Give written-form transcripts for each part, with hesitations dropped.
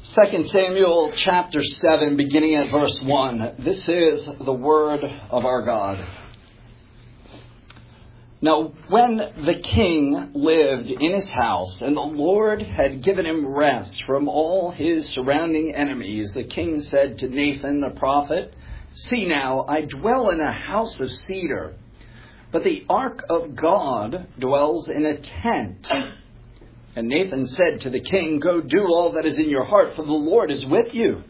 2 Samuel chapter 7, beginning at verse 1. This is the word of our God. Now, when the king lived in his house, and the Lord had given him rest from all his surrounding enemies, the king said to Nathan the prophet, "See now, I dwell in a house of cedar, but the ark of God dwells in a tent." And Nathan said to the king, "Go do all that is in your heart, for the Lord is with you."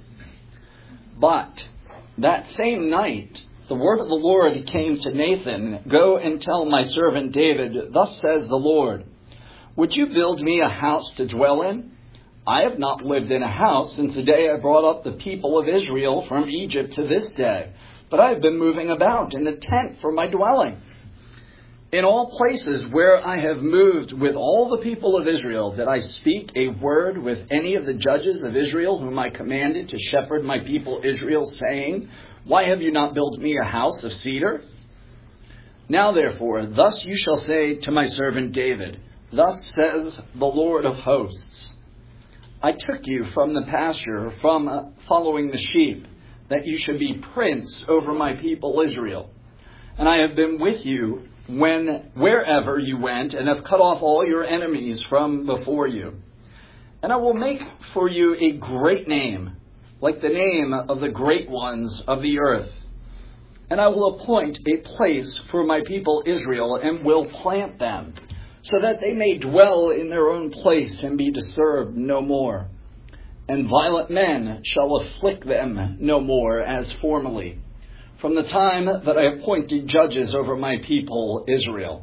But that same night, the word of the Lord came to Nathan, "Go and tell my servant David, thus says the Lord, would you build me a house to dwell in? I have not lived in a house since the day I brought up the people of Israel from Egypt to this day, but I have been moving about in a tent for my dwelling. In all places where I have moved with all the people of Israel, did I speak a word with any of the judges of Israel whom I commanded to shepherd my people Israel, saying, why have you not built me a house of cedar? Now therefore, thus you shall say to my servant David, thus says the Lord of hosts, I took you from the pasture, from following the sheep, that you should be prince over my people Israel. And I have been with you wherever you went, and have cut off all your enemies from before you. And I will make for you a great name, like the name of the great ones of the earth. And I will appoint a place for my people Israel, and will plant them, so that they may dwell in their own place and be disturbed no more. And violent men shall afflict them no more as formerly, from the time that I appointed judges over my people Israel.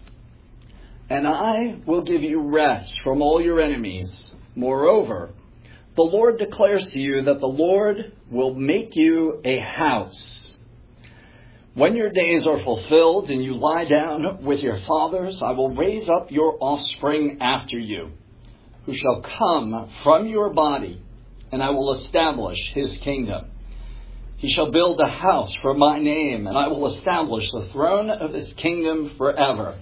And I will give you rest from all your enemies. Moreover, the Lord declares to you that the Lord will make you a house. When your days are fulfilled and you lie down with your fathers, I will raise up your offspring after you, who shall come from your body, and I will establish his kingdom. He shall build a house for my name, and I will establish the throne of his kingdom forever.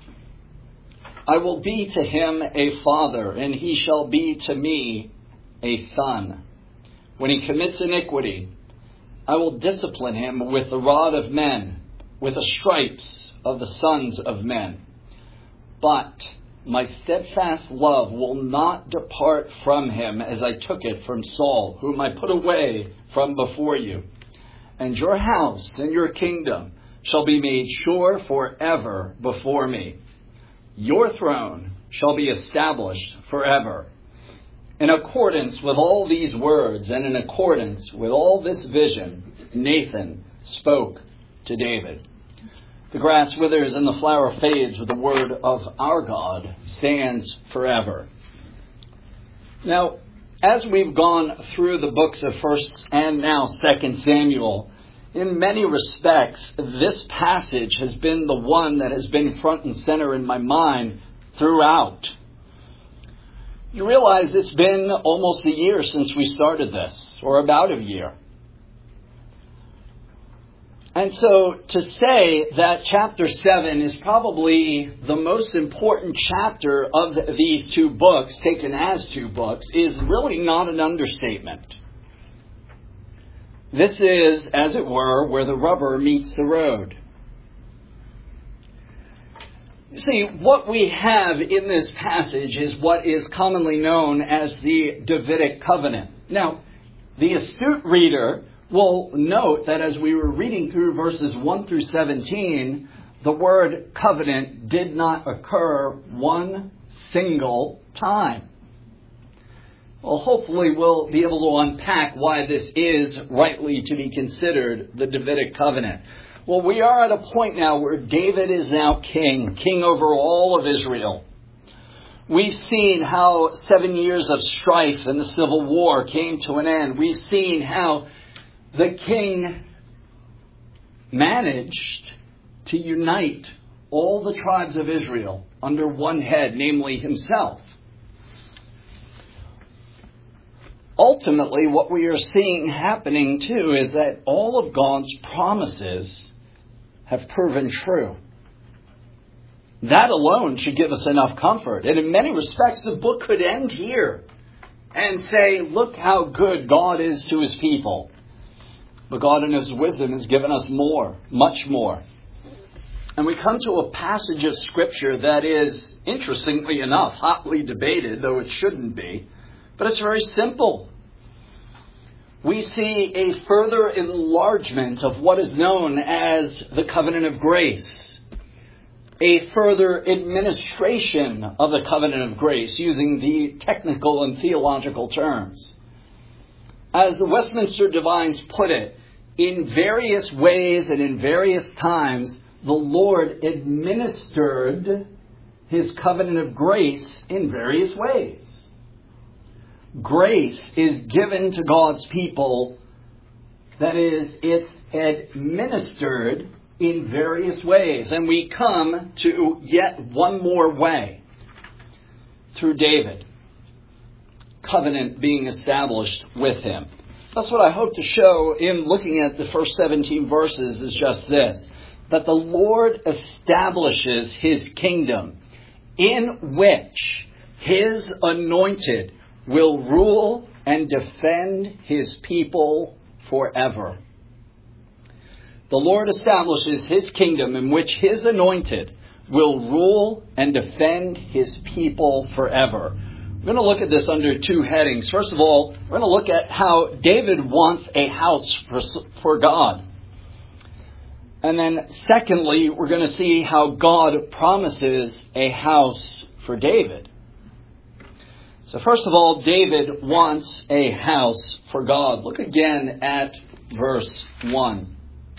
I will be to him a father, and he shall be to me a son. When he commits iniquity, I will discipline him with the rod of men, with the stripes of the sons of men. But my steadfast love will not depart from him, as I took it from Saul, whom I put away from before you. And your house and your kingdom shall be made sure forever before me. Your throne shall be established forever. In accordance with all these words, and in accordance with all this vision, Nathan spoke to David. The grass withers and the flower fades, but the word of our God stands forever. Now, as we've gone through the books of 1st and now 2nd Samuel, in many respects, this passage has been the one that has been front and center in my mind throughout. You realize it's been almost a year since we started this, or about a year. And so to say that chapter 7 is probably the most important chapter of these two books, taken as two books, is really not an understatement. This is, as it were, where the rubber meets the road. You see, what we have in this passage is what is commonly known as the Davidic covenant. Now, the astute reader will note that as we were reading through verses 1 through 17, the word covenant did not occur one single time. Well, hopefully we'll be able to unpack why this is rightly to be considered the Davidic covenant. Well, we are at a point now where David is now king over all of Israel. We've seen how 7 years of strife and the civil war came to an end. We've seen how the king managed to unite all the tribes of Israel under one head, namely himself. Ultimately, what we are seeing happening too is that all of God's promises have proven true. That alone should give us enough comfort. And in many respects, the book could end here. and say, look how good God is to his people. But God in his wisdom has given us more, much more. And we come to a passage of Scripture that is, interestingly enough, hotly debated, though it shouldn't be. But it's very simple. We see a further enlargement of what is known as the covenant of grace. A further administration of the covenant of grace, using the technical and theological terms. As the Westminster Divines put it, in various ways and in various times, the Lord administered his covenant of grace in various ways. Grace is given to God's people. That is, it's administered in various ways. And we come to yet one more way. Through David. Covenant being established with him. That's what I hope to show in looking at the first 17 verses is just this. That the Lord establishes his kingdom in which his anointed will rule and defend his people forever. The Lord establishes his kingdom in which his anointed will rule and defend his people forever. We're going to look at this under two headings. First of all, we're going to look at how David wants a house for God. And then secondly, we're going to see how God promises a house for David. So first of all, David wants a house for God. Look again at verse 1.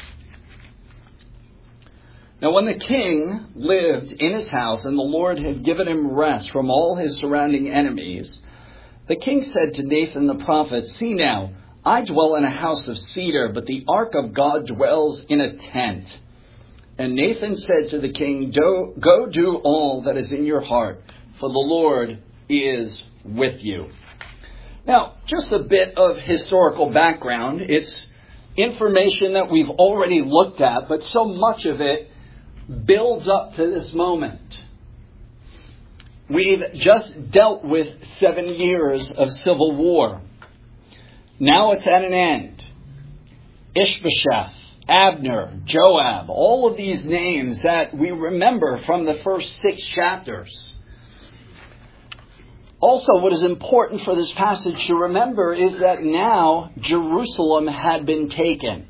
Now when the king lived in his house and the Lord had given him rest from all his surrounding enemies, the king said to Nathan the prophet, "See now, I dwell in a house of cedar, but the ark of God dwells in a tent." And Nathan said to the king, "Go do all that is in your heart, for the Lord is with you." Now, just a bit of historical background. It's information that we've already looked at, but so much of it builds up to this moment. We've just dealt with 7 years of civil war. Now it's at an end. Ishbosheth, Abner, Joab, all of these names that we remember from the first 6 chapters. Also, what is important for this passage to remember is that now Jerusalem had been taken.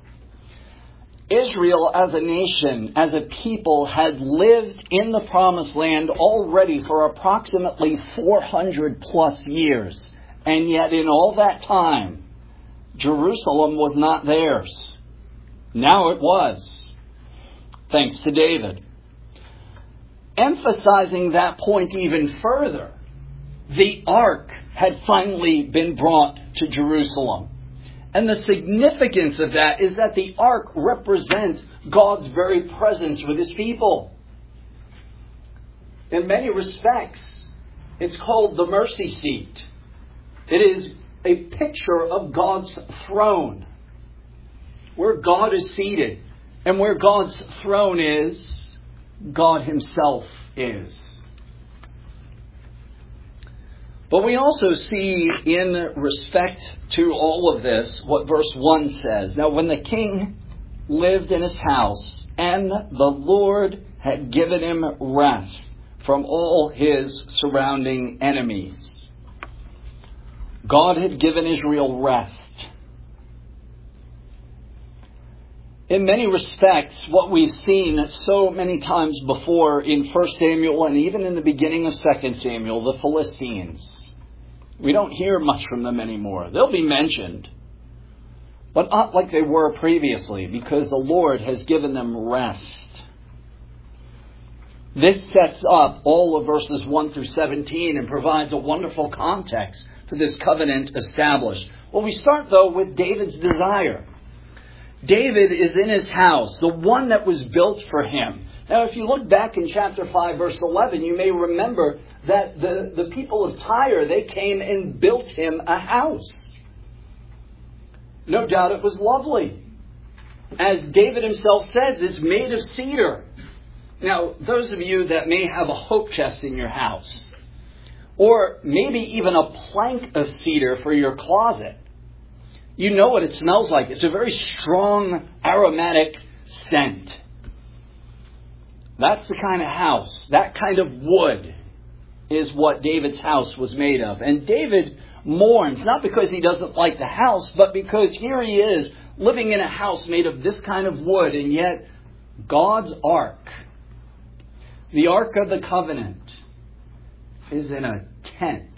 Israel as a nation, as a people, had lived in the promised land already for approximately 400 plus years. And yet in all that time, Jerusalem was not theirs. Now it was, thanks to David. Emphasizing that point even further, the ark had finally been brought to Jerusalem. And the significance of that is that the ark represents God's very presence with his people. In many respects, it's called the mercy seat. It is a picture of God's throne, where God is seated. And where God's throne is, God himself is. But we also see in respect to all of this what verse 1 says. Now when the king lived in his house and the Lord had given him rest from all his surrounding enemies. God had given Israel rest. In many respects, what we've seen so many times before in 1 Samuel and even in the beginning of 2 Samuel, the Philistines. We don't hear much from them anymore. They'll be mentioned, but not like they were previously, because the Lord has given them rest. This sets up all of verses 1 through 17 and provides a wonderful context for this covenant established. Well, we start, though, with David's desire. David is in his house, the one that was built for him. Now, if you look back in chapter 5, verse 11, you may remember that the people of Tyre, they came and built him a house. No doubt it was lovely. As David himself says, it's made of cedar. Now, those of you that may have a hope chest in your house, Or maybe even a plank of cedar for your closet. You know what it smells like. It's a very strong aromatic scent. That's the kind of house, that kind of wood is what David's house was made of. And David mourns, not because he doesn't like the house, but because here he is living in a house made of this kind of wood, and yet God's ark, the Ark of the Covenant, is in a tent.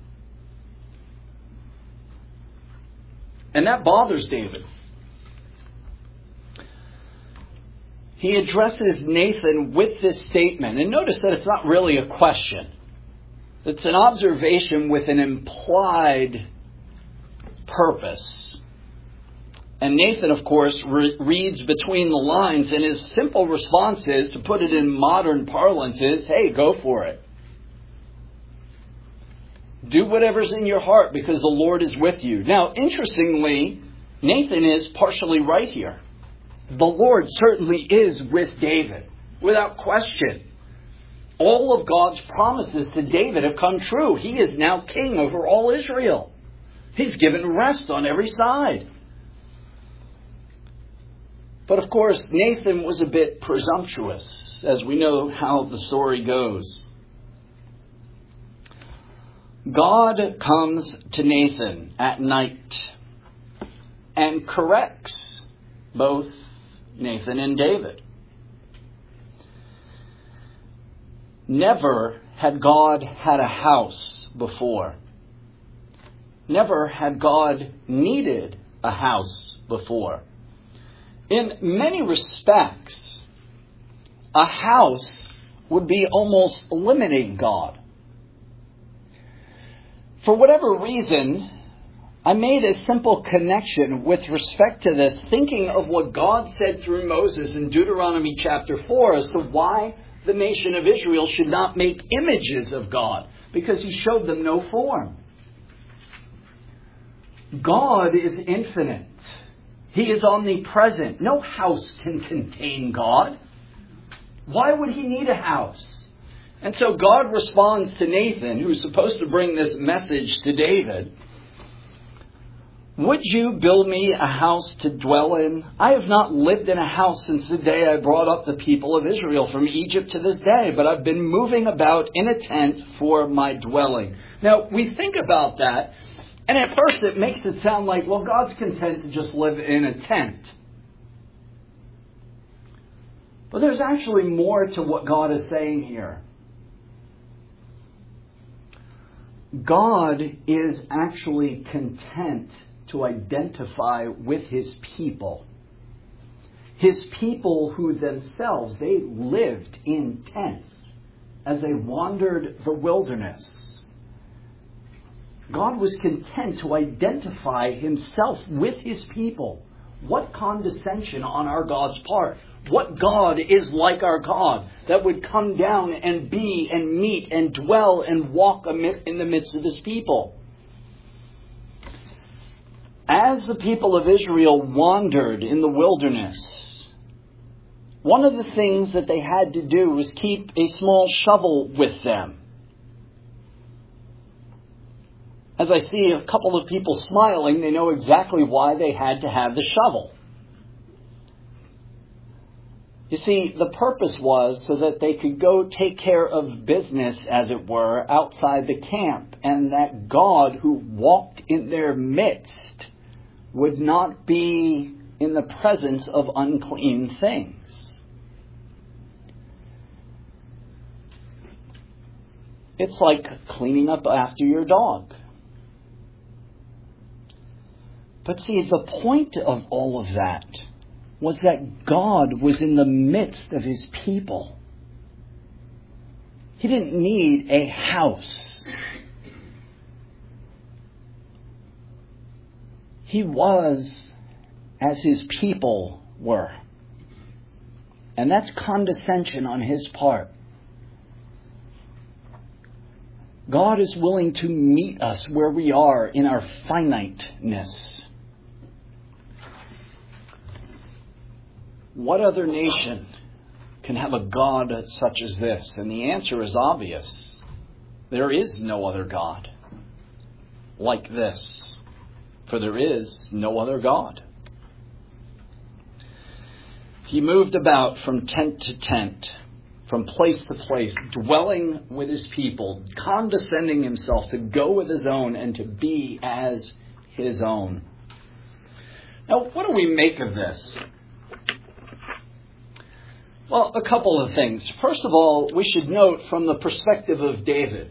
And that bothers David. He addresses Nathan with this statement. And notice that it's not really a question. It's an observation with an implied purpose. And Nathan, of course, reads between the lines, and his simple response is, to put it in modern parlance, is, hey, go for it. Do whatever's in your heart because the Lord is with you. Now, interestingly, Nathan is partially right here. The Lord certainly is with David, without question. All of God's promises to David have come true. He is now king over all Israel. He's given rest on every side. But of course, Nathan was a bit presumptuous, as we know how the story goes. God comes to Nathan at night and corrects both Nathan and David. Never had God had a house before. Never had God needed a house before. In many respects, a house would be almost limiting God. For whatever reason, I made a simple connection with respect to this, thinking of what God said through Moses in Deuteronomy chapter 4 as to why the nation of Israel should not make images of God, because he showed them no form. God is infinite. He is omnipresent. No house can contain God. Why would he need a house? And so God responds to Nathan, who's supposed to bring this message to David. Would you build me a house to dwell in? I have not lived in a house since the day I brought up the people of Israel from Egypt to this day, but I've been moving about in a tent for my dwelling. Now, we think about that, and at first it makes it sound like, well, God's content to just live in a tent. But there's actually more to what God is saying here. God is actually content to identify with his people. His people who themselves, they lived in tents as they wandered the wilderness. God was content to identify himself with his people. What condescension on our God's part. What God is like our God that would come down and be and meet and dwell and walk in the midst of his people. As the people of Israel wandered in the wilderness, one of the things that they had to do was keep a small shovel with them. As I see a couple of people smiling, they know exactly why they had to have the shovel. You see, the purpose was so that they could go take care of business, as it were, outside the camp, and that God who walked in their midst would not be in the presence of unclean things. It's like cleaning up after your dog. But see, the point of all of that was that God was in the midst of his people. He didn't need a house. He was as his people were. And that's condescension on his part. God is willing to meet us where we are in our finiteness. What other nation can have a God such as this? And the answer is obvious. there is no other God like this, for there is no other God. He moved about from tent to tent, from place to place, dwelling with his people, condescending himself to go with his own and to be as his own. Now, what do we make of this? Well, a couple of things. First of all, we should note from the perspective of David.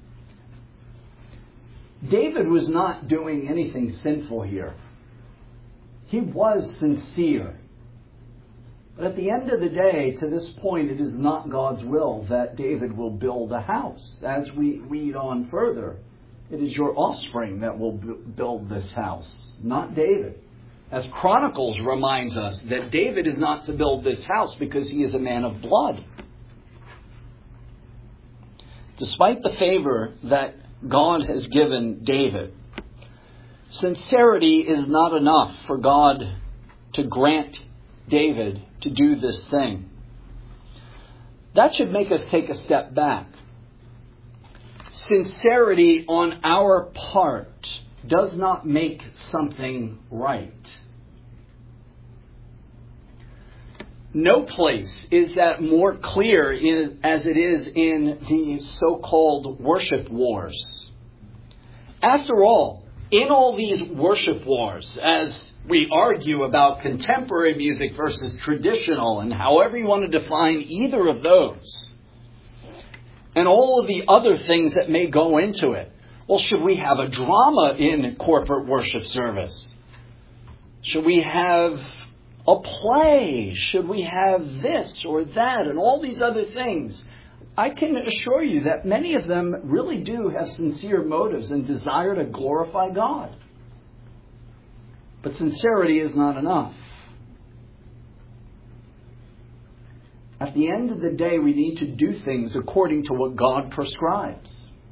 David was not doing anything sinful here. He was sincere. But at the end of the day, to this point, it is not God's will that David will build a house. As we read on further, it is your offspring that will build this house, not David. As Chronicles reminds us that David is not to build this house because he is a man of blood. Despite the favor that God has given David, sincerity is not enough for God to grant David to do this thing. That should make us take a step back. Sincerity on our part does not make something right. No place is that more clear as it is in the so-called worship wars. After all, in all these worship wars, as we argue about contemporary music versus traditional, and however you want to define either of those, and all of the other things that may go into it. Well, should we have a drama in corporate worship service? Should we have a play? Should we have this or that and all these other things? I can assure you that many of them really do have sincere motives and desire to glorify God. But sincerity is not enough. At the end of the day, we need to do things according to what God prescribes.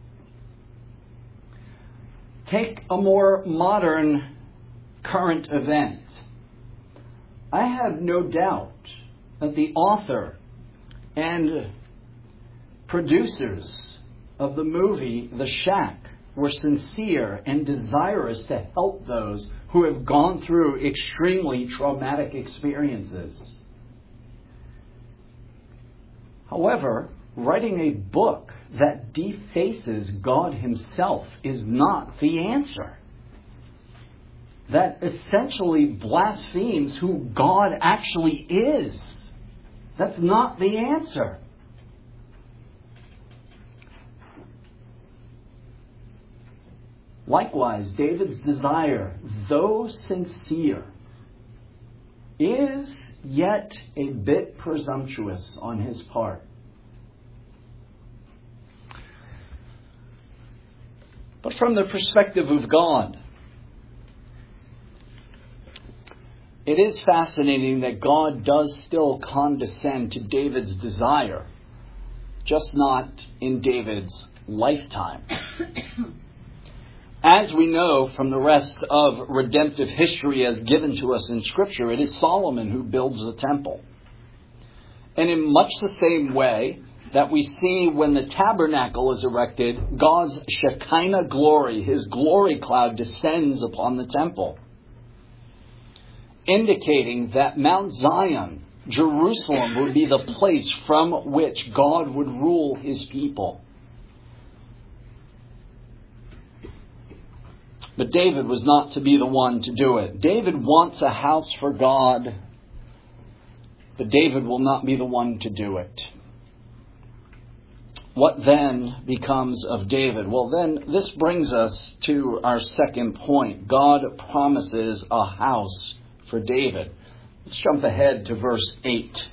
Take a more modern current event. I have no doubt that the author and producers of the movie The Shack were sincere and desirous to help those who have gone through extremely traumatic experiences. However, writing a book that defaces God himself is not the answer. That essentially blasphemes who God actually is. That's not the answer. Likewise, David's desire, though sincere, is yet a bit presumptuous on his part. But from the perspective of God, it is fascinating that God does still condescend to David's desire, just not in David's lifetime. As we know from the rest of redemptive history as given to us in Scripture, it is Solomon who builds the temple. And in much the same way that we see when the tabernacle is erected, God's Shekinah glory, his glory cloud, descends upon the temple, indicating that Mount Zion, Jerusalem, would be the place from which God would rule his people. But David was not to be the one to do it. David wants a house for God, but David will not be the one to do it. What then becomes of David? Well, then this brings us to our second point. God promises a house for David. Let's jump ahead to verse 8.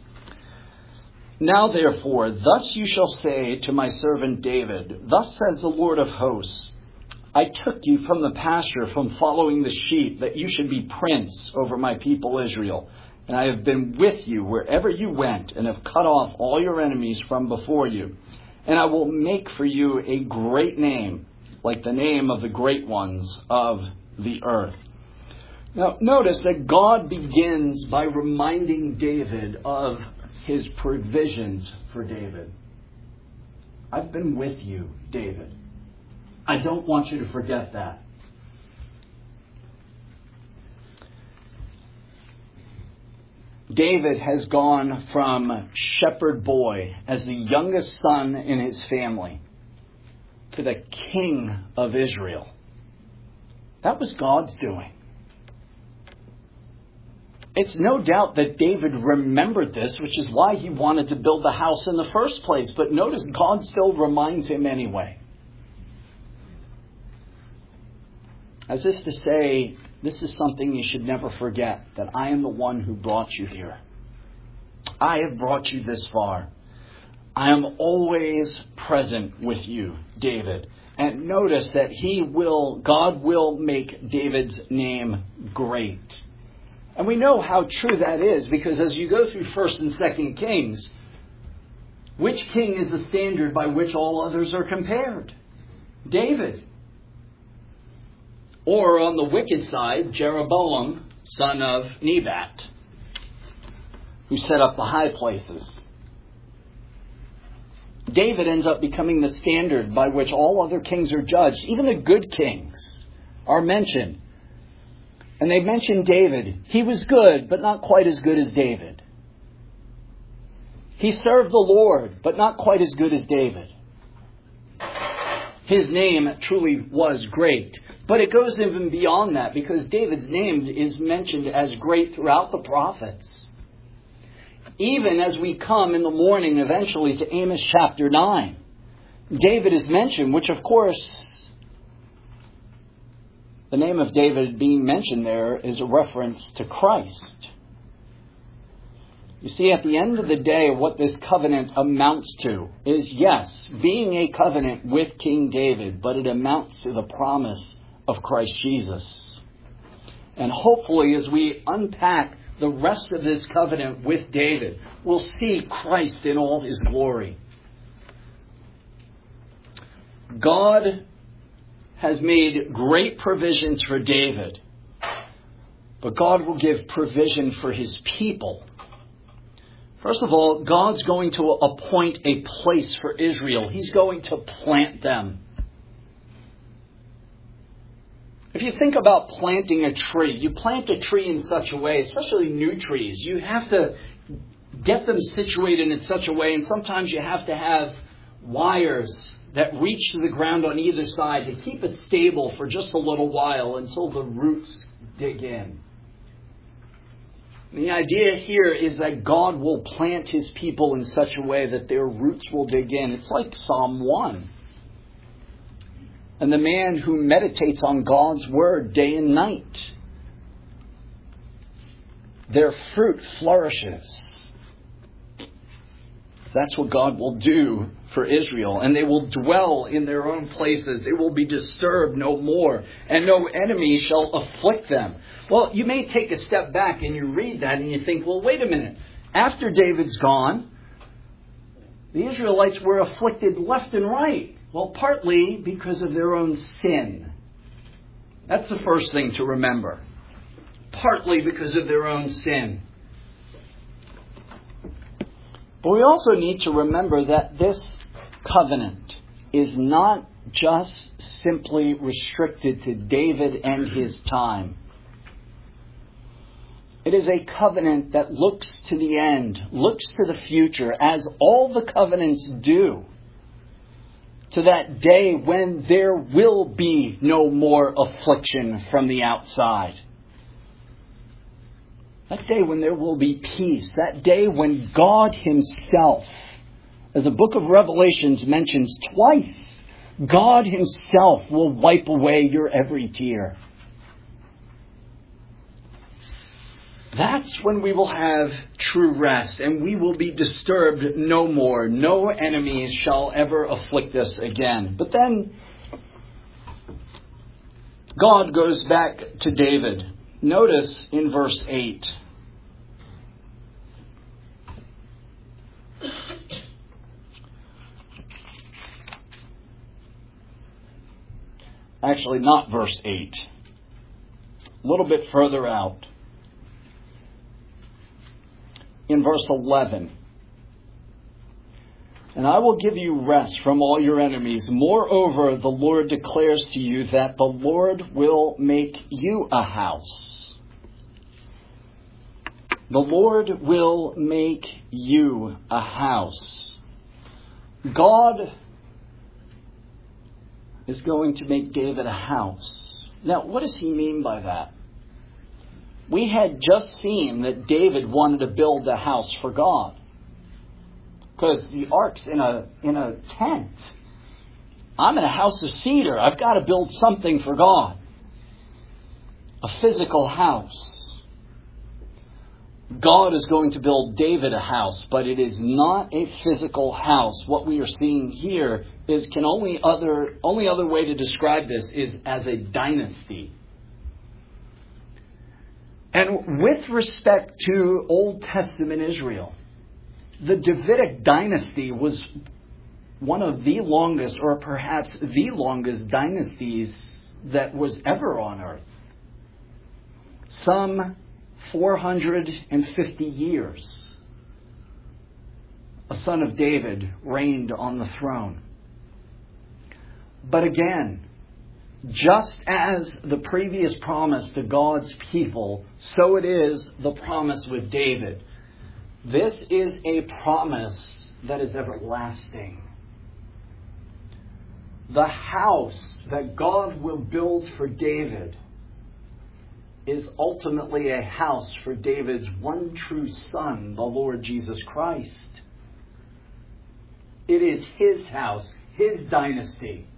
Now therefore, thus you shall say to my servant David, thus says the Lord of hosts, I took you from the pasture, from following the sheep, that you should be prince over my people Israel. And I have been with you wherever you went, and have cut off all your enemies from before you. And I will make for you a great name, like the name of the great ones of the earth. Now, notice that God begins by reminding David of his provisions for David. I've been with you, David. I don't want you to forget that. David has gone from shepherd boy as the youngest son in his family to the king of Israel. That was God's doing. It's no doubt that David remembered this, which is why he wanted to build the house in the first place. But notice God still reminds him anyway. As if to say, this is something you should never forget, that I am the one who brought you here. I have brought you this far. I am always present with you, David. And notice that God will make David's name great. And we know how true that is, because as you go through 1st and 2nd Kings, which king is the standard by which all others are compared? David. Or on the wicked side, Jeroboam, son of Nebat, who set up the high places. David ends up becoming the standard by which all other kings are judged. Even the good kings are mentioned. And they mention David. He was good, but not quite as good as David. He served the Lord, but not quite as good as David. His name truly was great. But it goes even beyond that, because David's name is mentioned as great throughout the prophets. Even as we come in the morning eventually to Amos chapter 9, David is mentioned, which of course, the name of David being mentioned there is a reference to Christ. You see, at the end of the day, what this covenant amounts to is, yes, being a covenant with King David, but it amounts to the promise of Christ Jesus. And hopefully, as we unpack the rest of this covenant with David, we'll see Christ in all his glory. God has made great provisions for David, but God will give provision for his people. First of all, God's going to appoint a place for Israel. He's going to plant them. If you think about planting a tree, you plant a tree in such a way, especially new trees, you have to get them situated in such a way, and sometimes you have to have wires that reach to the ground on either side to keep it stable for just a little while until the roots dig in. The idea here is that God will plant his people in such a way that their roots will dig in. It's like Psalm 1. And the man who meditates on God's word day and night, their fruit flourishes. That's what God will do for Israel. And they will dwell in their own places. They will be disturbed no more. And no enemy shall afflict them. Well, you may take a step back and you read that and you think, well, wait a minute. After David's gone, the Israelites were afflicted left and right. Well, partly because of their own sin. That's the first thing to remember. Partly because of their own sin. But we also need to remember that this covenant is not just simply restricted to David and his time. It is a covenant that looks to the end, looks to the future, as all the covenants do, to that day when there will be no more affliction from the outside. That day when there will be peace. That day when God himself, as the book of Revelations mentions twice, God himself will wipe away your every tear. That's when we will have true rest and we will be disturbed no more. No enemies shall ever afflict us again. But then God goes back to David. Notice in verse 8. Actually, not verse 8. A little bit further out. In verse 11. And I will give you rest from all your enemies. Moreover, the Lord declares to you that the Lord will make you a house. The Lord will make you a house. God is going to make David a house. Now, what does he mean by that? We had just seen that David wanted to build a house for God. Because the ark's in a tent. I'm in a house of cedar. I've got to build something for God. A physical house. God is going to build David a house, but it is not a physical house. What we are seeing here is only other way to describe this is as a dynasty. And with respect to Old Testament Israel, the Davidic dynasty was one of the longest, or perhaps the longest dynasties that was ever on earth. Some 450 years, a son of David reigned on the throne. But again, just as the previous promise to God's people, so it is the promise with David. This is a promise that is everlasting. The house that God will build for David is ultimately a house for David's one true son, the Lord Jesus Christ. It is his house, his dynasty.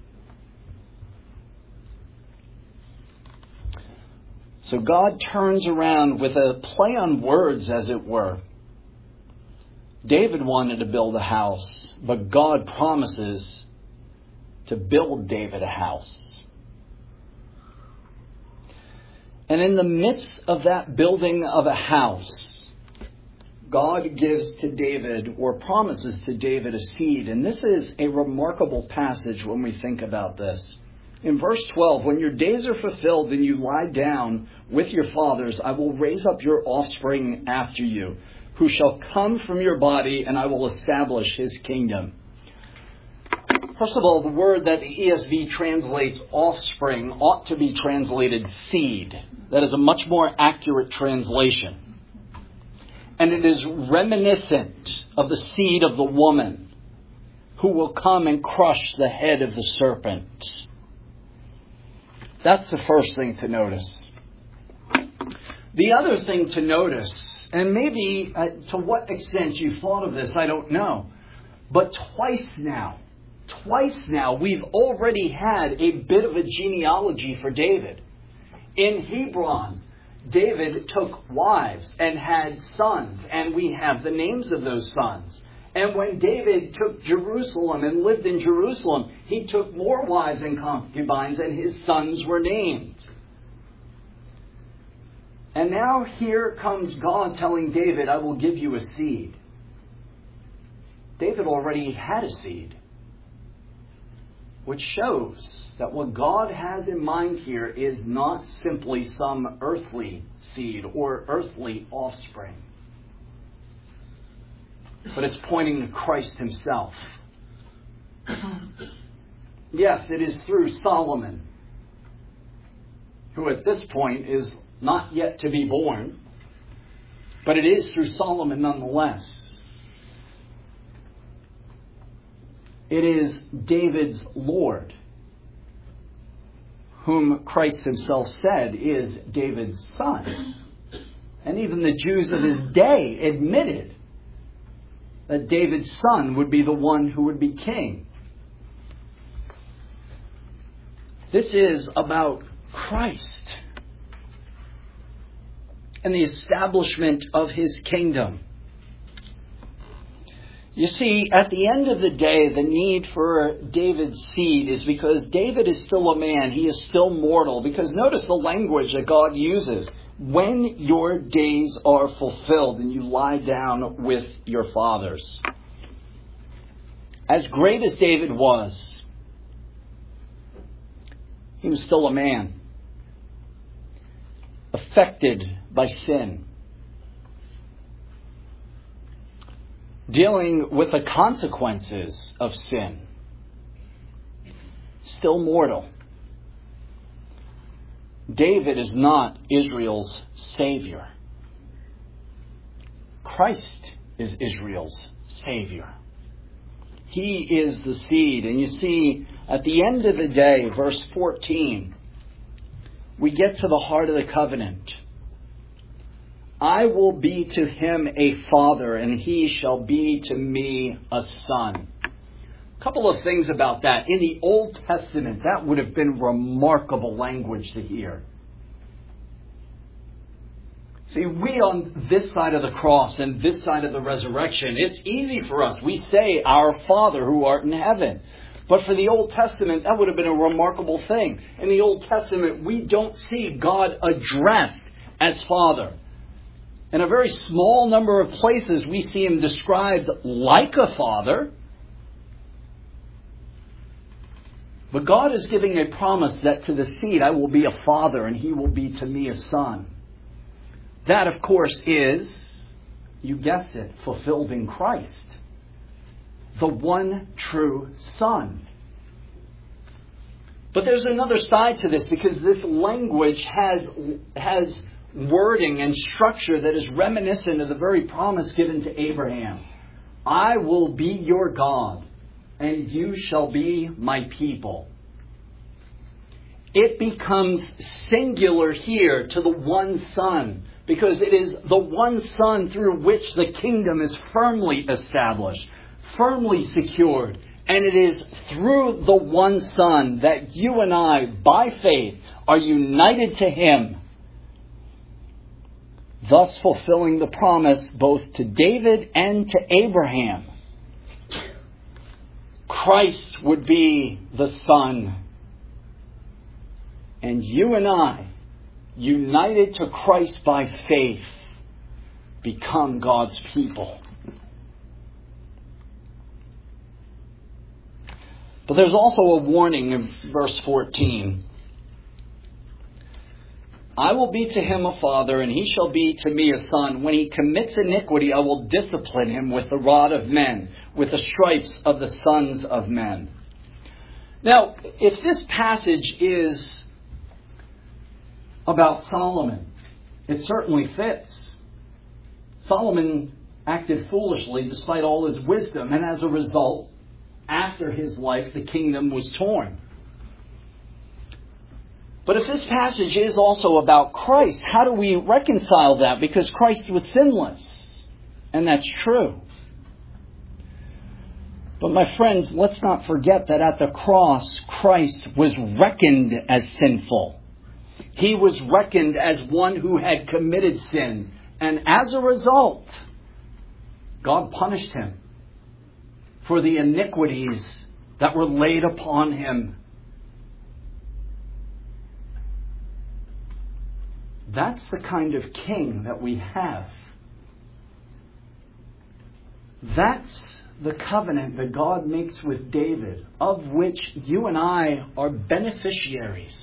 So God turns around with a play on words, as it were. David wanted to build a house, but God promises to build David a house. And in the midst of that building of a house, God gives to David, or promises to David, a seed. And this is a remarkable passage when we think about this. In verse 12, when your days are fulfilled and you lie down with your fathers, I will raise up your offspring after you, who shall come from your body, and I will establish his kingdom. First of all, the word that the ESV translates offspring ought to be translated seed. That is a much more accurate translation. And it is reminiscent of the seed of the woman who will come and crush the head of the serpent. That's the first thing to notice. The other thing to notice, and maybe to what extent you thought of this, I don't know, but twice now, we've already had a bit of a genealogy for David. In Hebron, David took wives and had sons, and we have the names of those sons. And when David took Jerusalem and lived in Jerusalem, he took more wives and concubines, and his sons were named. And now here comes God telling David, I will give you a seed. David already had a seed, which shows that what God has in mind here is not simply some earthly seed or earthly offspring, but it's pointing to Christ himself. Yes, it is through Solomon, who at this point is not yet to be born, but it is through Solomon nonetheless. It is David's Lord, whom Christ himself said is David's son. And even the Jews of his day admitted that David's son would be the one who would be king. This is about Christ and the establishment of his kingdom. You see, at the end of the day, the need for David's seed is because David is still a man. He is still mortal. Because notice the language that God uses. When your days are fulfilled and you lie down with your fathers. As great as David was, he was still a man. Affected by sin. dealing with the consequences of sin. Still mortal. David is not Israel's Savior. Christ is Israel's Savior. He is the seed. And you see, at the end of the day, verse 14, we get to the heart of the covenant. I will be to him a father, and he shall be to me a son. A couple of things about that. In the Old Testament, that would have been remarkable language to hear. See, we on this side of the cross and this side of the resurrection, it's easy for us. We say, our Father who art in heaven. But for the Old Testament, that would have been a remarkable thing. In the Old Testament, we don't see God addressed as Father. In a very small number of places, we see him described like a father. But God is giving a promise that to the seed I will be a father and he will be to me a son. That, of course, is, you guessed it, fulfilled in Christ. The one true Son. But there's another side to this, because this language has wording and structure that is reminiscent of the very promise given to Abraham. I will be your God, and you shall be my people. It becomes singular here to the one Son, because it is the one Son through which the kingdom is firmly established, firmly secured. And it is through the one Son that you and I, by faith, are united to him, thus fulfilling the promise both to David and to Abraham. Christ would be the Son. And you and I, united to Christ by faith, become God's people. But there's also a warning in verse 14. I will be to him a father, and he shall be to me a son. When he commits iniquity, I will discipline him with the rod of men, with the stripes of the sons of men. Now, if this passage is about Solomon, it certainly fits. Solomon acted foolishly despite all his wisdom, and as a result, after his life, the kingdom was torn. But if this passage is also about Christ, how do we reconcile that? Because Christ was sinless, and that's true. But my friends, let's not forget that at the cross, Christ was reckoned as sinful. He was reckoned as one who had committed sin. And as a result, God punished him for the iniquities that were laid upon him. That's the kind of king that we have. That's the covenant that God makes with David, of which you and I are beneficiaries.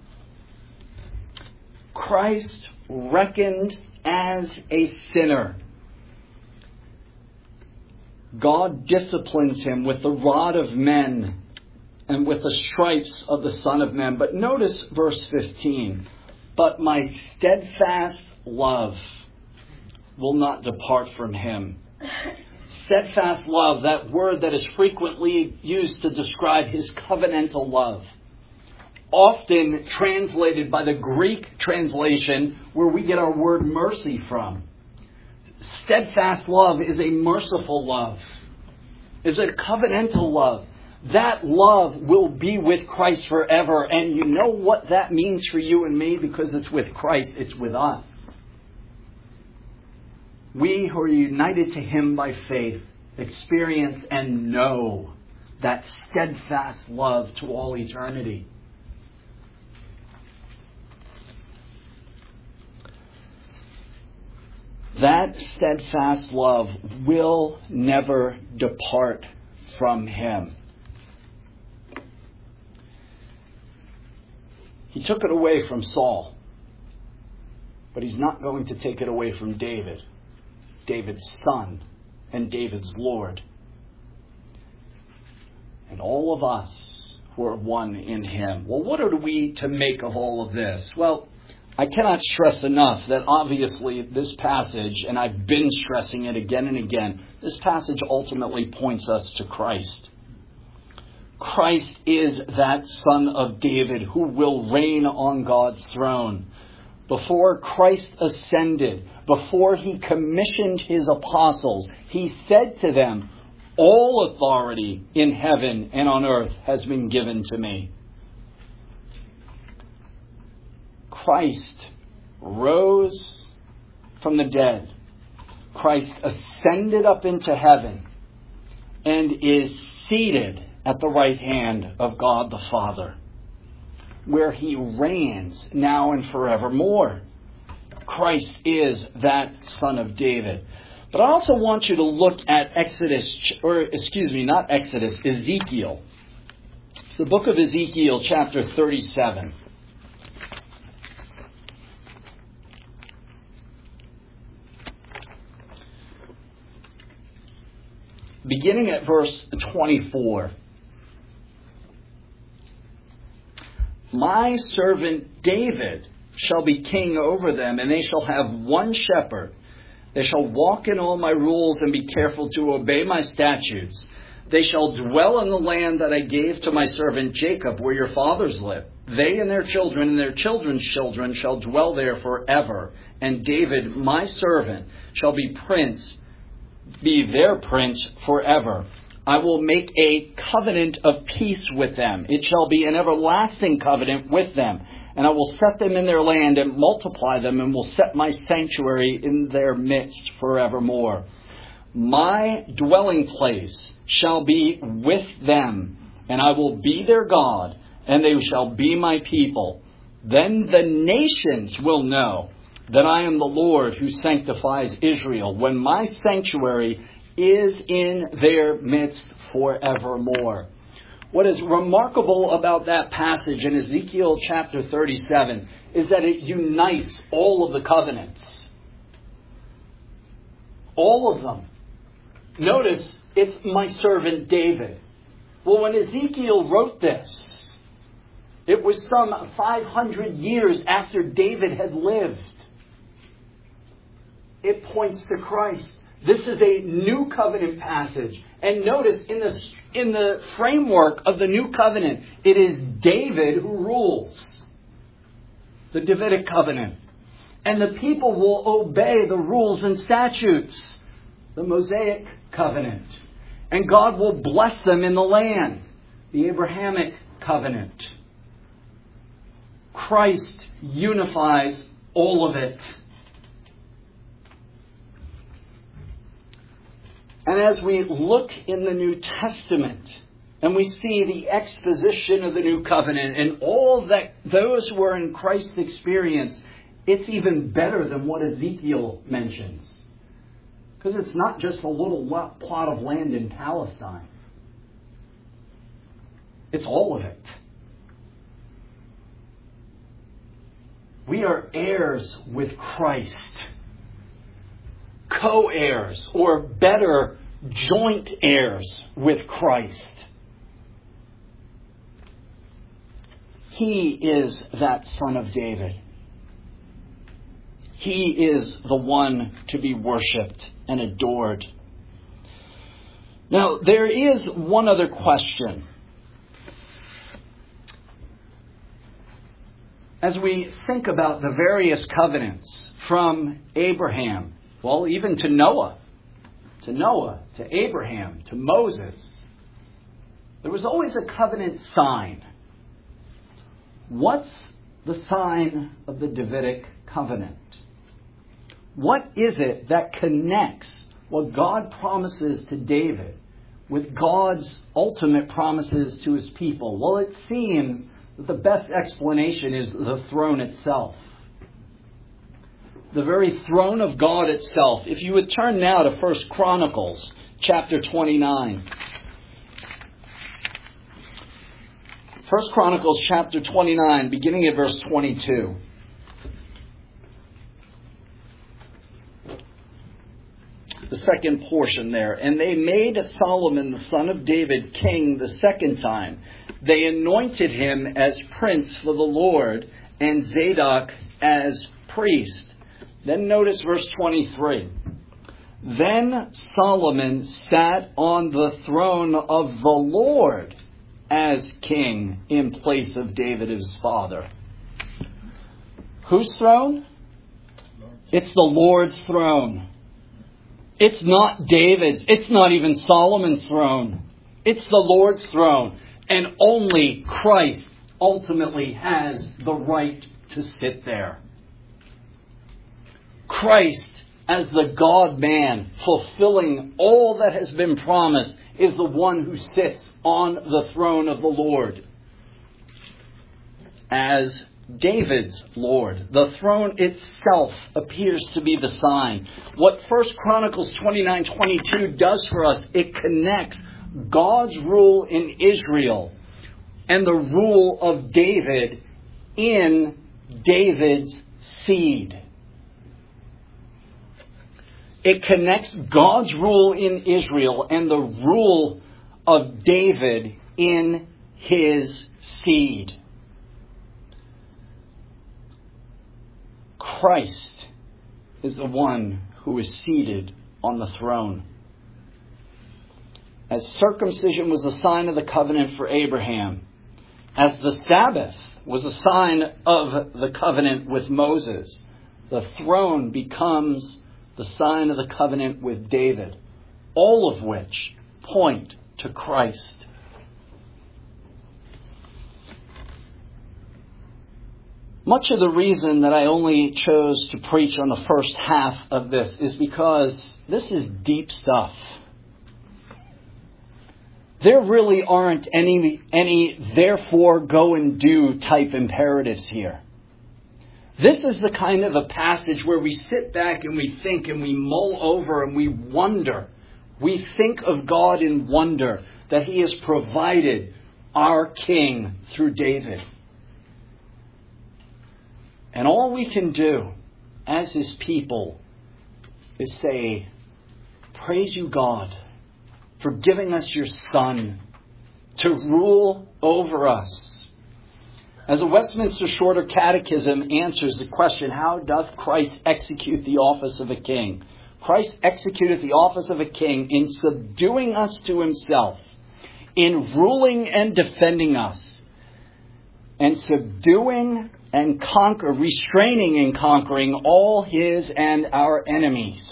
Christ reckoned as a sinner. God disciplines him with the rod of men and with the stripes of the Son of Men. But notice verse 15. But my steadfast love will not depart from him. Steadfast love, that word that is frequently used to describe his covenantal love. Often translated by the Greek translation where we get our word mercy from. Steadfast love is a merciful love. Is a covenantal love. That love will be with Christ forever. And you know what that means for you and me? Because it's with Christ, it's with us. We who are united to him by faith experience and know that steadfast love to all eternity. That steadfast love will never depart from him. He took it away from Saul, but he's not going to take it away from David, David's son, and David's Lord. And all of us who are one in him. Well, what are we to make of all of this? Well, I cannot stress enough that obviously this passage, and I've been stressing it again and again, this passage ultimately points us to Christ. Christ is that Son of David who will reign on God's throne. Before Christ ascended, before he commissioned his apostles, he said to them, "All authority in heaven and on earth has been given to me." Christ rose from the dead. Christ ascended up into heaven and is seated at the right hand of God the Father, where he reigns now and forevermore. Christ is that Son of David. But I also want you to look at Ezekiel. The book of Ezekiel, chapter 37. Beginning at verse 24. "My servant David shall be king over them, and they shall have one shepherd. They shall walk in all my rules and be careful to obey my statutes. They shall dwell in the land that I gave to my servant Jacob, where your fathers lived. They and their children's children shall dwell there forever. And David, my servant, shall be their prince forever. I will make a covenant of peace with them. It shall be an everlasting covenant with them. And I will set them in their land and multiply them, and will set my sanctuary in their midst forevermore. My dwelling place shall be with them, and I will be their God, and they shall be my people. Then the nations will know that I am the Lord who sanctifies Israel, when my sanctuary is in their midst forevermore." What is remarkable about that passage in Ezekiel chapter 37 is that it unites all of the covenants. All of them. Notice, it's my servant David. Well, when Ezekiel wrote this, it was some 500 years after David had lived. It points to Christ. This is a new covenant passage. And notice, in the framework of the new covenant, it is David who rules. The Davidic covenant. And the people will obey the rules and statutes. The Mosaic covenant. And God will bless them in the land. The Abrahamic covenant. Christ unifies all of it. And as we look in the New Testament and we see the exposition of the New Covenant and all that those who are in Christ experience, it's even better than what Ezekiel mentions. Because it's not just a little plot of land in Palestine. It's all of it. We are heirs with Christ. Co-heirs, or better, joint heirs with Christ. He is that Son of David. He is the one to be worshipped and adored. Now, there is one other question. As we think about the various covenants from Abraham, well, even to Noah, to Abraham, to Moses, there was always a covenant sign. What's the sign of the Davidic covenant? What is it that connects what God promises to David with God's ultimate promises to his people? Well, it seems that the best explanation is the throne itself. The very throne of God itself. If you would turn now to 1 Chronicles chapter 29. 1 Chronicles chapter 29, beginning at verse 22. the second portion there. And they made Solomon, the son of David, king the second time. They anointed him as prince for the Lord, and Zadok as priest. Then notice verse 23. Then Solomon sat on the throne of the Lord as king in place of David his father. Whose throne? It's the Lord's throne. It's not David's. It's not even Solomon's throne. It's the Lord's throne. And only Christ ultimately has the right to sit there. Christ, as the God-man, fulfilling all that has been promised, is the one who sits on the throne of the Lord as David's Lord. The throne itself appears to be the sign. What 1 Chronicles 29:22 does for us, it connects God's rule in Israel and the rule of David in David's seed. It connects God's rule in Israel and the rule of David in his seed. Christ is the one who is seated on the throne. As circumcision was a sign of the covenant for Abraham, as the Sabbath was a sign of the covenant with Moses, the throne becomes the sign of the covenant with David, all of which point to Christ. Much of the reason that I only chose to preach on the first half of this is because this is deep stuff. There really aren't any therefore go and do type imperatives here. This is the kind of a passage where we sit back and we think and we mull over and we wonder. We think of God in wonder that He has provided our King through David. And all we can do as His people is say, praise you, God, for giving us your Son to rule over us. As the Westminster Shorter Catechism answers the question, how doth Christ execute the office of a king? Christ executed the office of a king in subduing us to Himself, in ruling and defending us, and subduing and restraining and conquering all His and our enemies.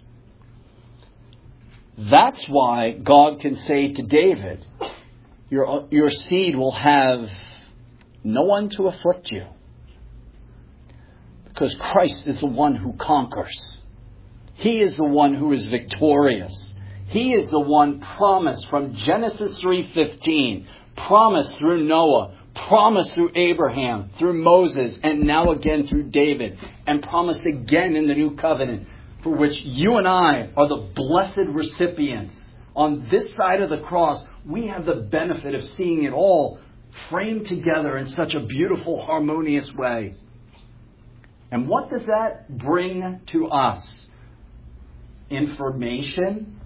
That's why God can say to David, your seed will have no one to afflict you. Because Christ is the one who conquers. He is the one who is victorious. He is the one promised from Genesis 3:15, promised through Noah, promised through Abraham, through Moses, and now again through David, and promised again in the New Covenant, for which you and I are the blessed recipients. On this side of the cross, we have the benefit of seeing it all framed together in such a beautiful, harmonious way. And what does that bring to us? Information?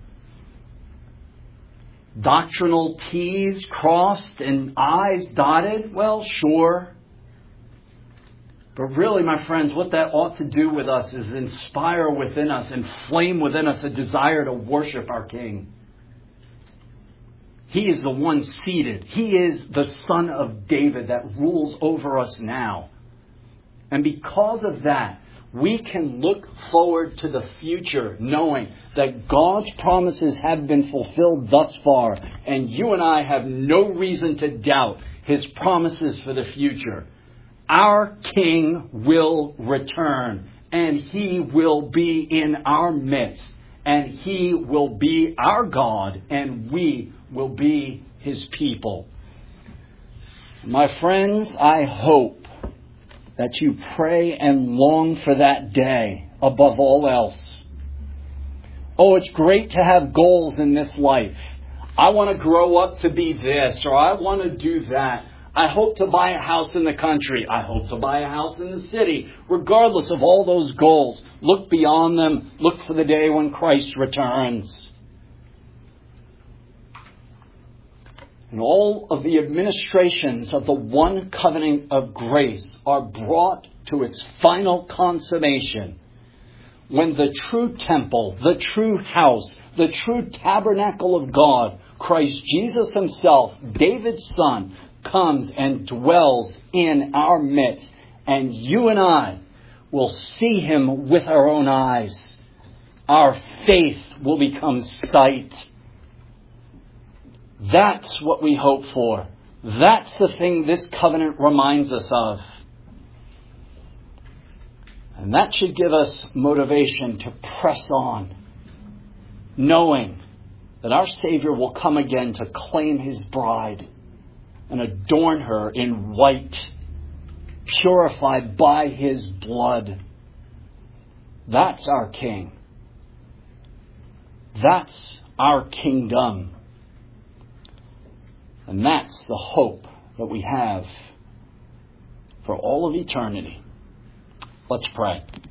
Doctrinal T's crossed and I's dotted? Well, sure. But really, my friends, what that ought to do with us is inspire within us, inflame within us a desire to worship our King. He is the one seated. He is the Son of David that rules over us now. And because of that, we can look forward to the future knowing that God's promises have been fulfilled thus far. And you and I have no reason to doubt His promises for the future. Our King will return, and He will be in our midst, and He will be our God, and we will be His people. My friends, I hope that you pray and long for that day above all else. Oh, it's great to have goals in this life. I want to grow up to be this, or I want to do that. I hope to buy a house in the country. I hope to buy a house in the city. Regardless of all those goals, look beyond them. Look for the day when Christ returns. And all of the administrations of the one covenant of grace are brought to its final consummation when the true temple, the true house, the true tabernacle of God, Christ Jesus himself, David's son, comes and dwells in our midst. And you and I will see him with our own eyes. Our faith will become sight. That's what we hope for. That's the thing this covenant reminds us of. And that should give us motivation to press on, knowing that our Savior will come again to claim his bride and adorn her in white, purified by his blood. That's our King. That's our kingdom. And that's the hope that we have for all of eternity. Let's pray.